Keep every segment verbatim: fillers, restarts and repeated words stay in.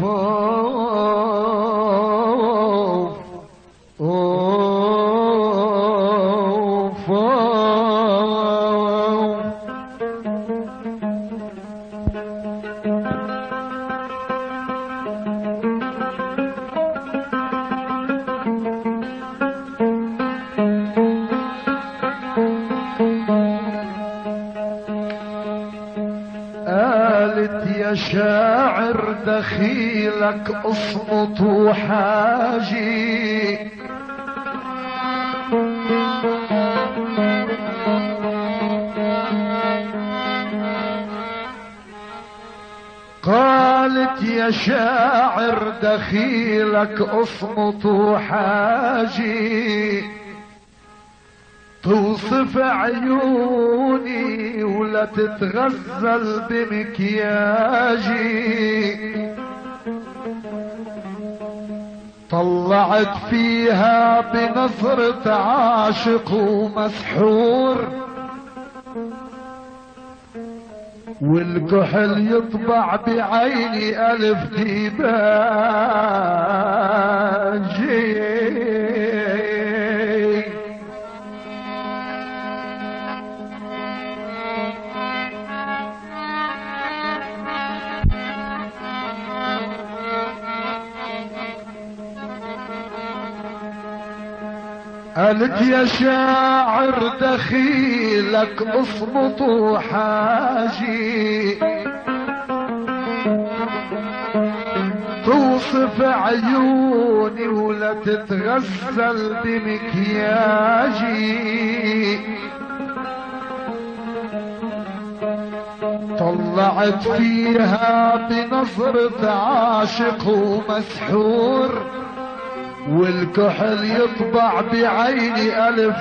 اوف اوف قالت يا شاعر دخيلك اصمت وحاجي قالت يا شاعر دخيلك اصمت وحاجي توصف عيوني ولا تتغزل بمكياجي طلعت فيها بنظرة عاشق ومسحور والكحل يطبع بعيني ألف ديباجي قالت يا شاعر دخيلك اصمت وحاجي توصف عيوني ولا تتغزل بمكياجي طلعت فيها بنظرة عاشق ومسحور والكحل يطبع بعيني ألف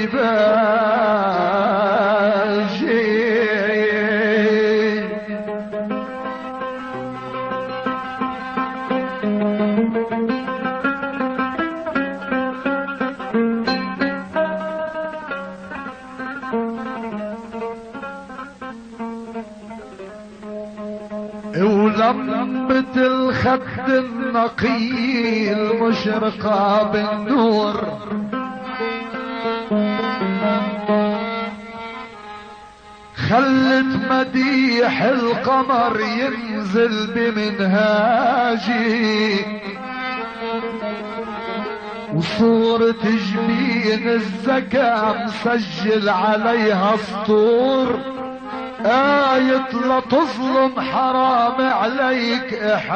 ديباجي ولمبة الخد النقي المشرقة بالنور خلت مديح القمر ينزل بمنهاجي وصورة جبين الزكاة مسجل عليها سطور آية لا تظلم حرام عليك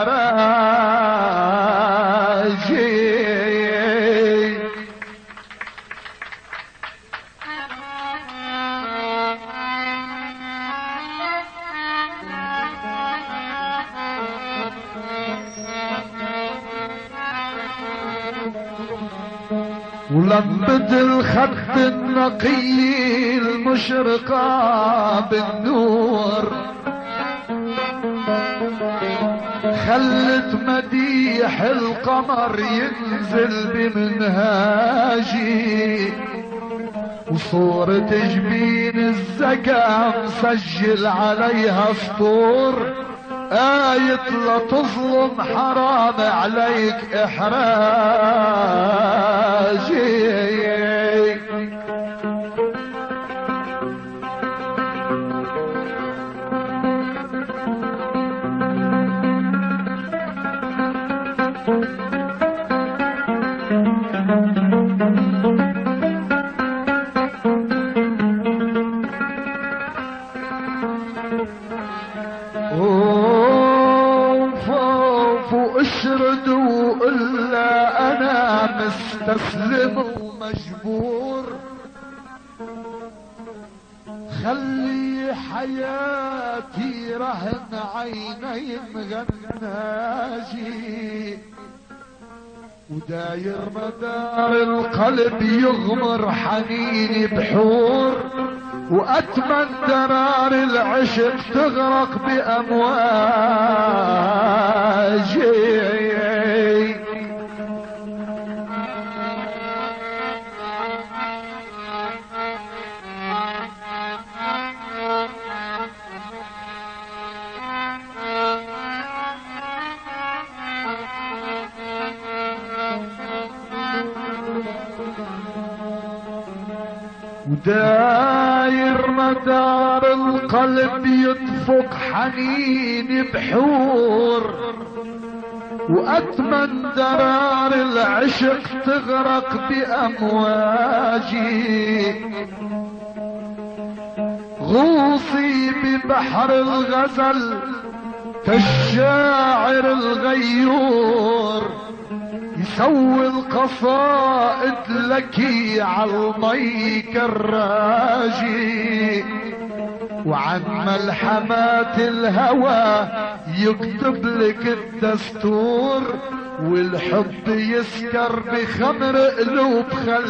إحراجي ولمبة الخد النقي المشرقة بالنور خلت مديح القمر ينزل بمنهاجي وصورة جبين الزكاة مسجل عليها سطور آية لا تظلم حرام عليك إحراجي اشردوا الا انا مستسلم ومجبور خلي حياتي رهن عيني مغناجي وداير مدار القلب يغمر حنيني بحور واتمن درار العشق تغرق بامواجي وداير مدار القلب يدفق حنين بحور، وأتمن درار العشق تغرق بأمواجي. غوصي ببحر الغزل كالشاعر الغيور، يسوي القصائد لكي عالمي كراجي. وعن ملحمات الهوى يكتب لك الدستور، والحب يسكر بخمر قلوب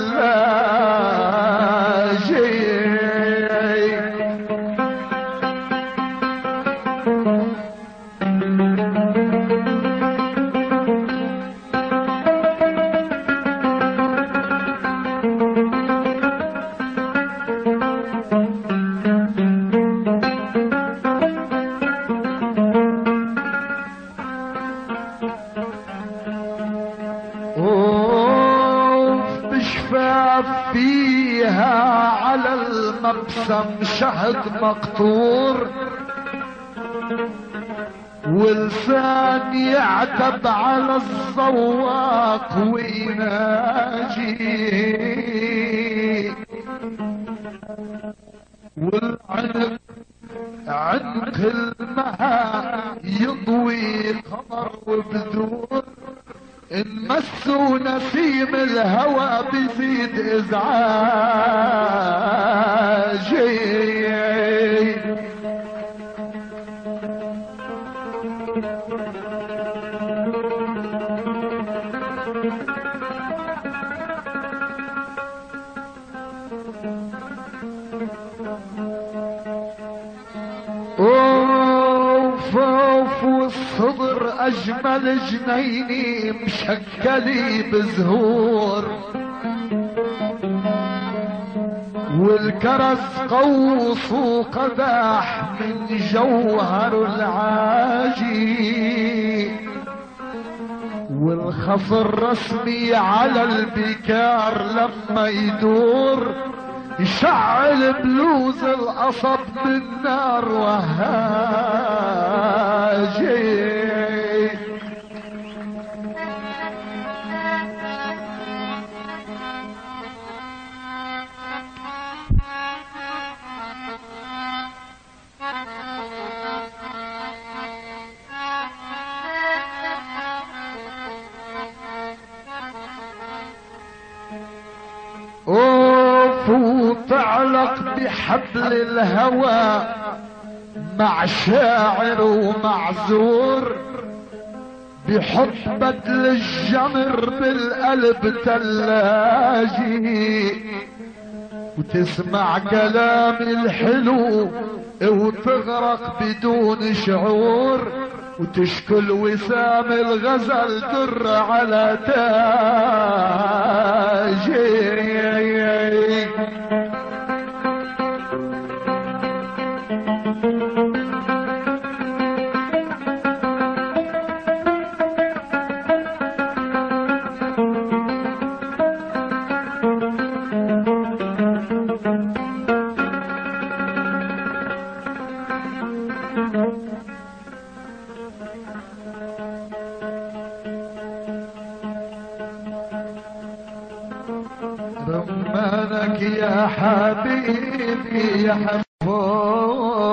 خلاجي. فيها على المبسم شهد مقطور، ولسان يعتب على الذواق ويناجي. والعنق عنق المها يضوي قمر وبدور، إن مسوا نسيم الهوى بيزيد إزعاجي. اوف اوف والصدر اجمل جنيني مشكلي بزهور، والكرز قوس وقداح من جوهر العاجي، والخصر رسمي على البكار لما يدور، يشعل بلوز القصب بالنار وهاجي. وتعلق بحبل الهوى مع شاعر ومعزور، بحط بدل الجمر بالقلب تلاجي، وتسمع كلام الحلو وتغرق بدون شعور، وتشكل وسام الغزل در على تاجي. رمانك يا حبيبي يا حفور،